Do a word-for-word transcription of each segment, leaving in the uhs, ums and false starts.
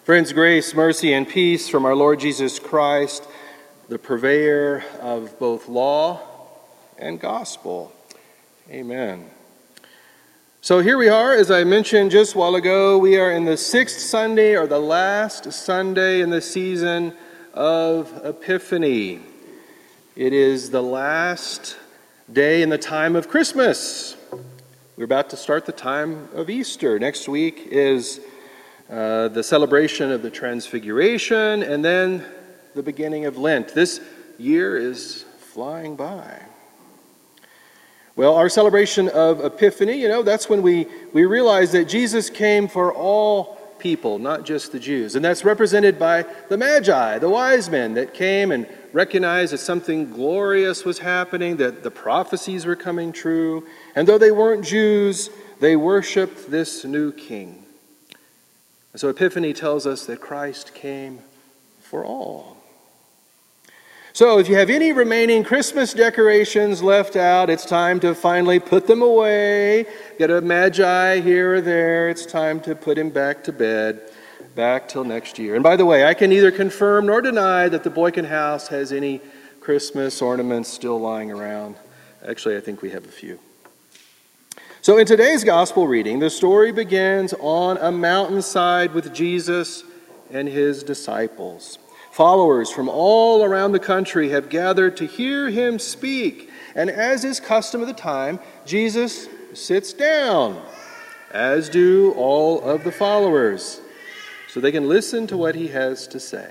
Friends, grace, mercy, and peace from our Lord Jesus Christ, the purveyor of both law and gospel. Amen. So here we are, as I mentioned just a while ago, we are in the sixth Sunday, or the last Sunday in the season of Epiphany. It is the last day in the time of Christmas. We're about to start the time of Easter. Next week is uh, the celebration of the Transfiguration, and then the beginning of Lent. This year is flying by. Well, our celebration of Epiphany, you know, that's when we, we realize that Jesus came for all people, not just the Jews. And that's represented by the Magi, the wise men that came and recognized that something glorious was happening, that the prophecies were coming true. And though they weren't Jews, they worshiped this new king. And so Epiphany tells us that Christ came for all. So if you have any remaining Christmas decorations left out, it's time to finally put them away. Get a Magi here or there. It's time to put him back to bed, back till next year. And by the way, I can neither confirm nor deny that the Boykin House has any Christmas ornaments still lying around. Actually, I think we have a few. So in today's gospel reading, the story begins on a mountainside with Jesus and his disciples. Followers from all around the country have gathered to hear him speak. And as is custom of the time, Jesus sits down, as do all of the followers, so they can listen to what he has to say.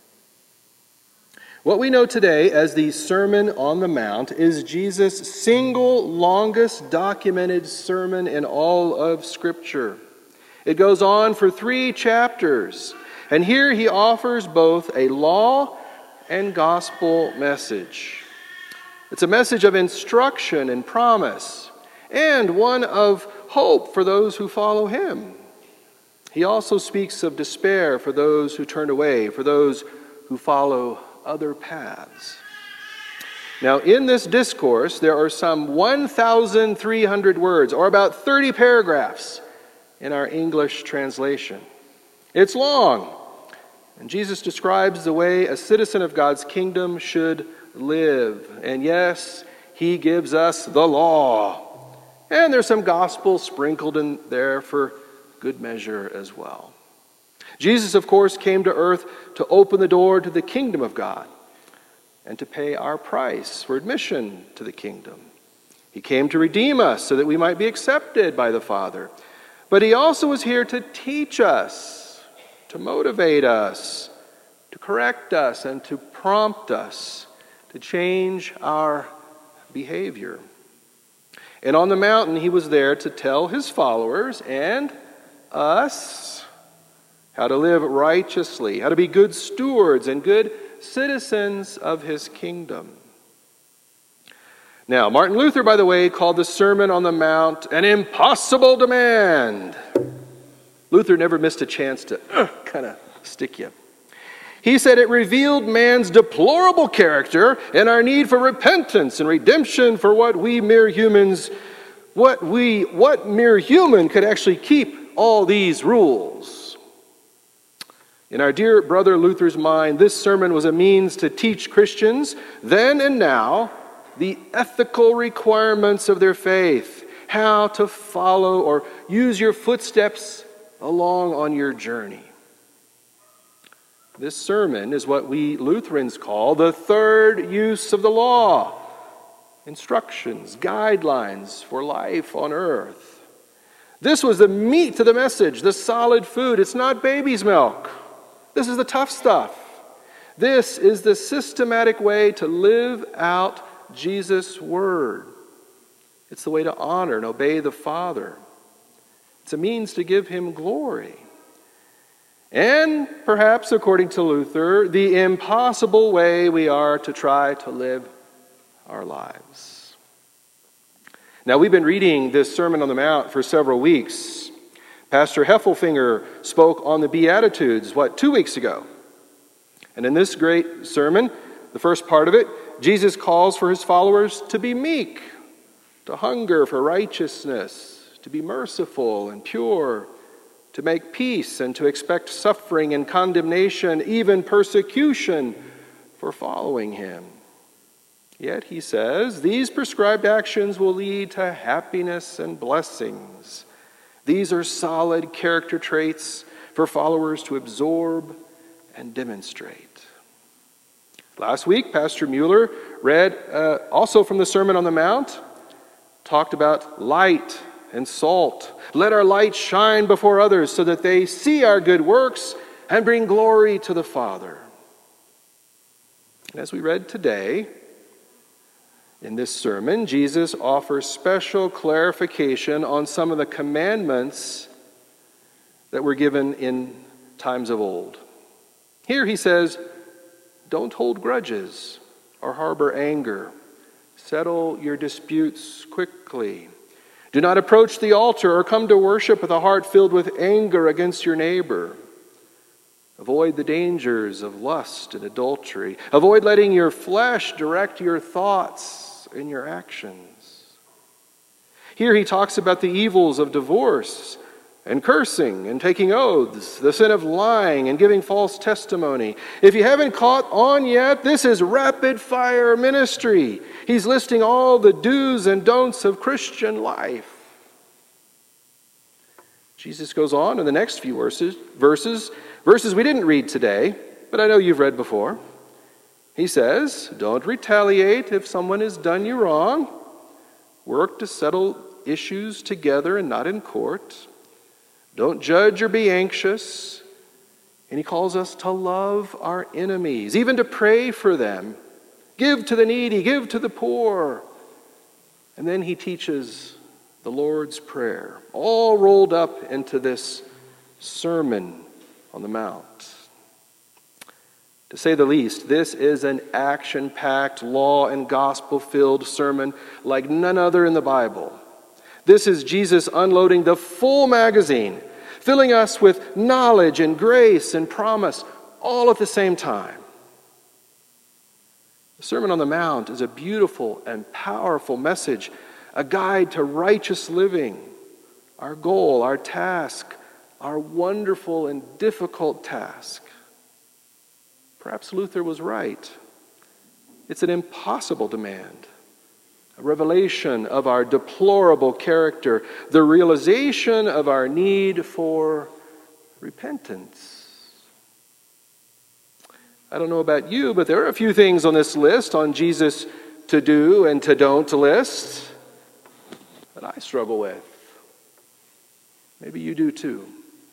What we know today as the Sermon on the Mount is Jesus' single longest documented sermon in all of Scripture. It goes on for three chapters. And here he offers both a law and gospel message. It's a message of instruction and promise, and one of hope for those who follow him. He also speaks of despair for those who turn away, for those who follow other paths. Now, in this discourse, there are some one thousand three hundred words, or about thirty paragraphs in our English translation. It's long, and Jesus describes the way a citizen of God's kingdom should live. And yes, he gives us the law. And there's some gospel sprinkled in there for good measure as well. Jesus, of course, came to earth to open the door to the kingdom of God and to pay our price for admission to the kingdom. He came to redeem us so that we might be accepted by the Father. But he also was here to teach us, to motivate us, to correct us, and to prompt us to change our behavior. And on the mountain, he was there to tell his followers and us how to live righteously, how to be good stewards and good citizens of his kingdom. Now, Martin Luther, by the way, called the Sermon on the Mount an impossible demand. Luther never missed a chance to uh, kind of stick you. He said it revealed man's deplorable character and our need for repentance and redemption for what we mere humans, what we, what mere human could actually keep all these rules. In our dear brother Luther's mind, this sermon was a means to teach Christians, then and now, the ethical requirements of their faith, how to follow or use your footsteps along on your journey. This sermon is what we Lutherans call the third use of the law. Instructions, guidelines for life on earth. This was the meat to the message, the solid food. It's not baby's milk. This is the tough stuff. This is the systematic way to live out Jesus' word. It's the way to honor and obey the Father. It's a means to give him glory. And perhaps, according to Luther, the impossible way we are to try to live our lives. Now, we've been reading this Sermon on the Mount for several weeks. Pastor Heffelfinger spoke on the Beatitudes, what, two weeks ago. And in this great sermon, the first part of it, Jesus calls for his followers to be meek, to hunger for righteousness, to be merciful and pure, to make peace and to expect suffering and condemnation, even persecution for following him. Yet, he says, these prescribed actions will lead to happiness and blessings. These are solid character traits for followers to absorb and demonstrate. Last week, Pastor Mueller read uh, also from the Sermon on the Mount, talked about light and salt. Let our light shine before others so that they see our good works and bring glory to the Father. As we read today, in this sermon, Jesus offers special clarification on some of the commandments that were given in times of old. Here he says, don't hold grudges or harbor anger. Settle your disputes quickly. Do not approach the altar or come to worship with a heart filled with anger against your neighbor. Avoid the dangers of lust and adultery. Avoid letting your flesh direct your thoughts and your actions. Here he talks about the evils of divorce and cursing and taking oaths, the sin of lying and giving false testimony. If you haven't caught on yet, this is rapid fire ministry. He's listing all the do's and don'ts of Christian life. Jesus goes on in the next few verses, verses, verses we didn't read today, but I know you've read before. He says, don't retaliate if someone has done you wrong. Work to settle issues together and not in court. Don't judge or be anxious. And he calls us to love our enemies, even to pray for them. Give to the needy, give to the poor. And then he teaches the Lord's Prayer, all rolled up into this Sermon on the Mount. To say the least, this is an action-packed, law and gospel-filled sermon like none other in the Bible. This is Jesus unloading the full magazine, filling us with knowledge and grace and promise all at the same time. The Sermon on the Mount is a beautiful and powerful message, a guide to righteous living, our goal, our task, our wonderful and difficult task. Perhaps Luther was right. It's an impossible demand. A revelation of our deplorable character, the realization of our need for repentance. I don't know about you, but there are a few things on this list, on Jesus' to do and to don't list, that I struggle with. Maybe you do too.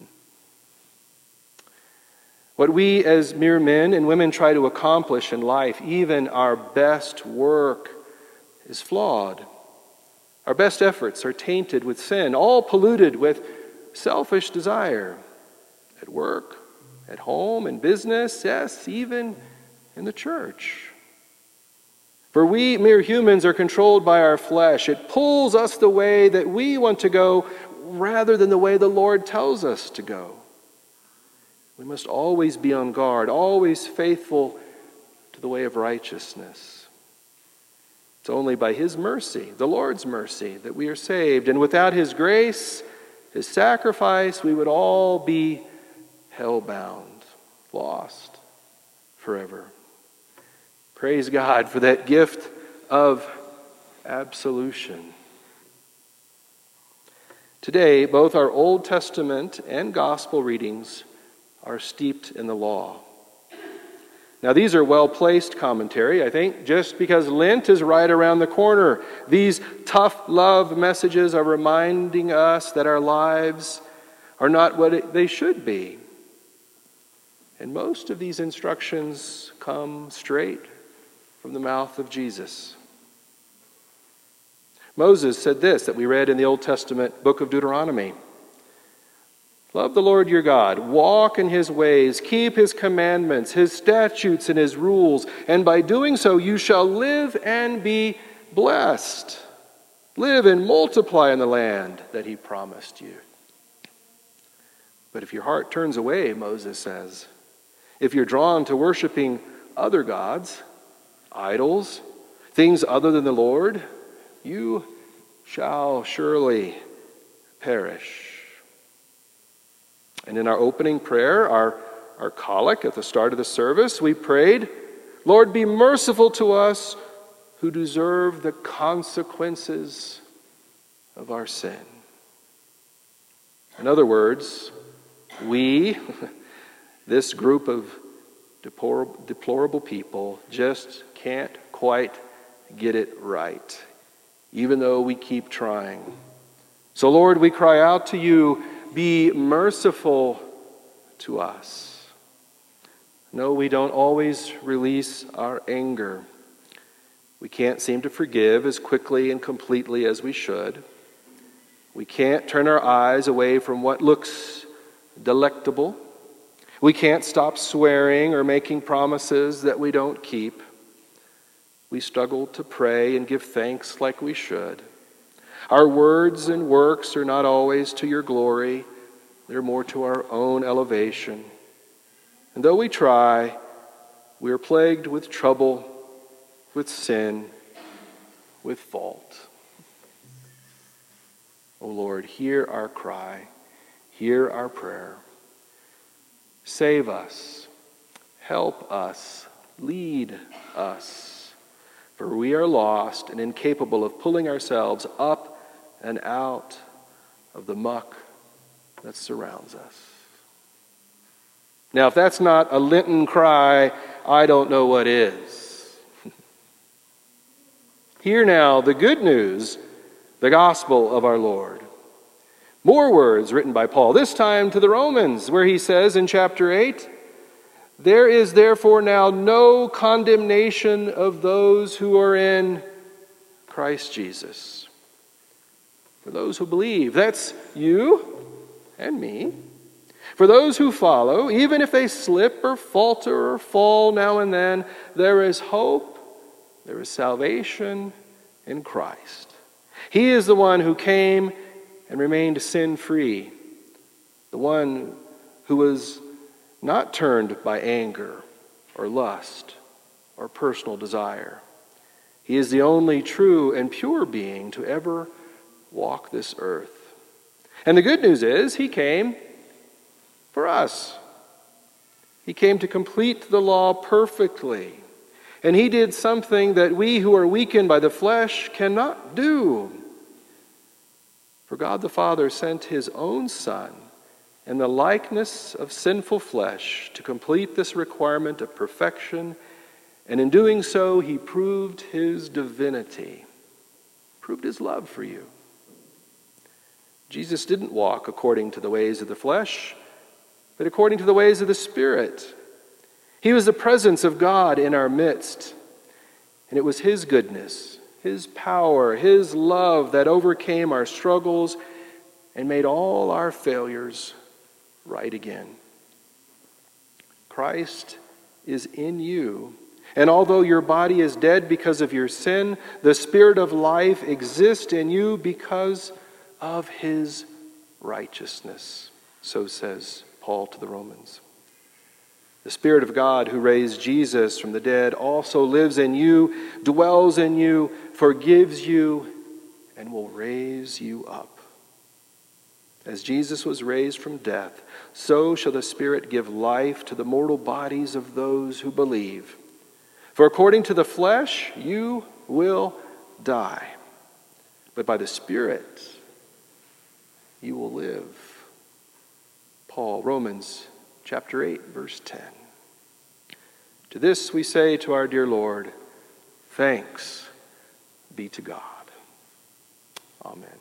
What we as mere men and women try to accomplish in life, even our best work, is flawed. Our best efforts are tainted with sin, all polluted with selfish desire. At work, at home, in business, yes, even in the church. For we mere humans are controlled by our flesh. It pulls us the way that we want to go rather than the way the Lord tells us to go. We must always be on guard, always faithful to the way of righteousness. It's only by His mercy, the Lord's mercy, that we are saved. And without His grace, His sacrifice, we would all be hell-bound, lost forever. Praise God for that gift of absolution. Today, both our Old Testament and Gospel readings are steeped in the law. Now, these are well-placed commentary, I think, just because Lent is right around the corner. These tough love messages are reminding us that our lives are not what it, they should be. And most of these instructions come straight from the mouth of Jesus. Moses said this that we read in the Old Testament book of Deuteronomy. Love the Lord your God, walk in His ways, keep His commandments, His statutes, and His rules, and by doing so you shall live and be blessed. Live and multiply in the land that He promised you. But if your heart turns away, Moses says, if you're drawn to worshiping other gods, idols, things other than the Lord, you shall surely perish. And in our opening prayer, our, our collect at the start of the service, we prayed, Lord, be merciful to us who deserve the consequences of our sin. In other words, we, this group of deplorable, deplorable people, just can't quite get it right, even though we keep trying. So, Lord, we cry out to you, be merciful to us. No, we don't always release our anger. We can't seem to forgive as quickly and completely as we should. We can't turn our eyes away from what looks delectable. We can't stop swearing or making promises that we don't keep. We struggle to pray and give thanks like we should. Our words and works are not always to your glory. They're more to our own elevation. And though we try, we are plagued with trouble, with sin, with fault. O Lord, hear our cry, hear our prayer. Save us, help us, lead us, for we are lost and incapable of pulling ourselves up and out of the muck that surrounds us. Now, if that's not a Lenten cry, I don't know what is. Hear now the good news, the gospel of our Lord. More words written by Paul, this time to the Romans, where he says in chapter eight, there is therefore now no condemnation of those who are in Christ Jesus. For those who believe, that's you and me. For those who follow, even if they slip or falter or fall now and then, there is hope, there is salvation in Christ. He is the one who came and remained sin-free, the one who was not turned by anger or lust or personal desire. He is the only true and pure being to ever walk this earth. And the good news is, he came for us. He came to complete the law perfectly. And he did something that we who are weakened by the flesh cannot do. For God the Father sent his own Son in the likeness of sinful flesh to complete this requirement of perfection, and in doing so he proved his divinity, proved his love for you. Jesus didn't walk according to the ways of the flesh, but according to the ways of the Spirit. He was the presence of God in our midst, and it was his goodness, his power, his love that overcame our struggles and made all our failures right again. Christ is in you, and although your body is dead because of your sin, the Spirit of life exists in you because of his righteousness. So says Paul to the Romans. The Spirit of God who raised Jesus from the dead also lives in you, dwells in you, forgives you, and will raise you up. As Jesus was raised from death, so shall the Spirit give life to the mortal bodies of those who believe. For according to the flesh, you will die, but by the Spirit, you will live. Paul, Romans chapter eight, verse ten. To this we say to our dear Lord, thanks be to God. Amen.